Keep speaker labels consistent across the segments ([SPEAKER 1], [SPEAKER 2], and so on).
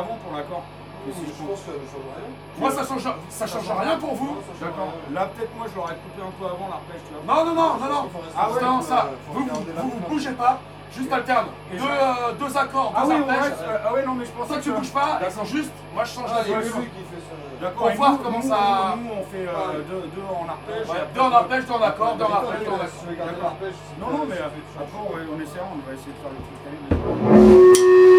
[SPEAKER 1] avant pour l'accord.
[SPEAKER 2] Je pense que ça ne change rien.
[SPEAKER 3] Moi, ça change rien pour vous.
[SPEAKER 1] D'accord. Là, peut-être moi, je l'aurais coupé un peu avant l'arpège, tu vois.
[SPEAKER 3] Non.
[SPEAKER 1] Ah ouais,
[SPEAKER 3] Justement, ça. Vous bougez pas. Juste alterne. Deux accords,
[SPEAKER 1] Ah
[SPEAKER 3] deux
[SPEAKER 1] oui,
[SPEAKER 3] arpèges.
[SPEAKER 1] ah ouais, non, mais je pensais
[SPEAKER 3] Toi, tu bouges pas. Ils sont juste. Moi, je change la
[SPEAKER 2] C'est
[SPEAKER 3] direction.
[SPEAKER 2] lui qui fait ça.
[SPEAKER 1] D'accord.
[SPEAKER 3] Pour
[SPEAKER 1] et
[SPEAKER 3] voir
[SPEAKER 1] nous,
[SPEAKER 3] comment
[SPEAKER 1] nous,
[SPEAKER 3] ça-
[SPEAKER 1] Nous, on fait deux en arpège.
[SPEAKER 3] Ouais,
[SPEAKER 1] et après,
[SPEAKER 3] deux en arpège, deux en accord, deux en arpège, deux en
[SPEAKER 2] Si
[SPEAKER 3] accord.
[SPEAKER 2] tu veux garder
[SPEAKER 1] D'accord.
[SPEAKER 2] l'arpège,
[SPEAKER 1] Non, non, mais après, on essaiera, on va essayer de faire le truc quand même.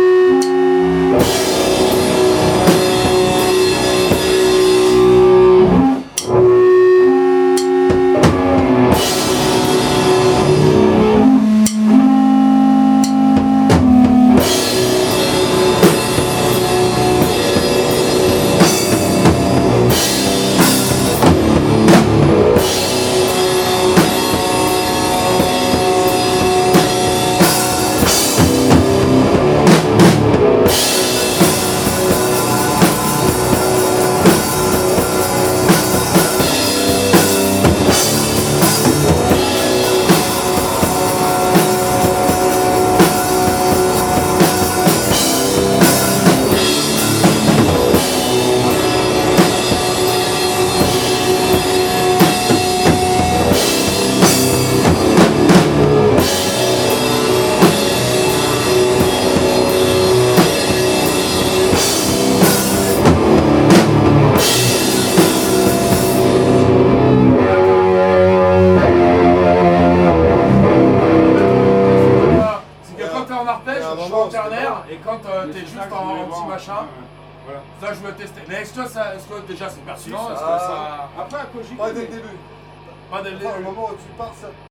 [SPEAKER 3] C'est que quand t'es en arpège, je suis en ternaire, et quand t'es juste en petit machin,
[SPEAKER 1] Voilà.
[SPEAKER 3] ça je veux tester. Mais est-ce que déjà c'est pertinent? Est-ce que
[SPEAKER 2] Ah.
[SPEAKER 3] ça.
[SPEAKER 1] Après, à Koji,
[SPEAKER 2] Pas dès le début.
[SPEAKER 3] Pas dès le
[SPEAKER 2] Enfin, au
[SPEAKER 3] début.
[SPEAKER 2] moment où tu pars, ça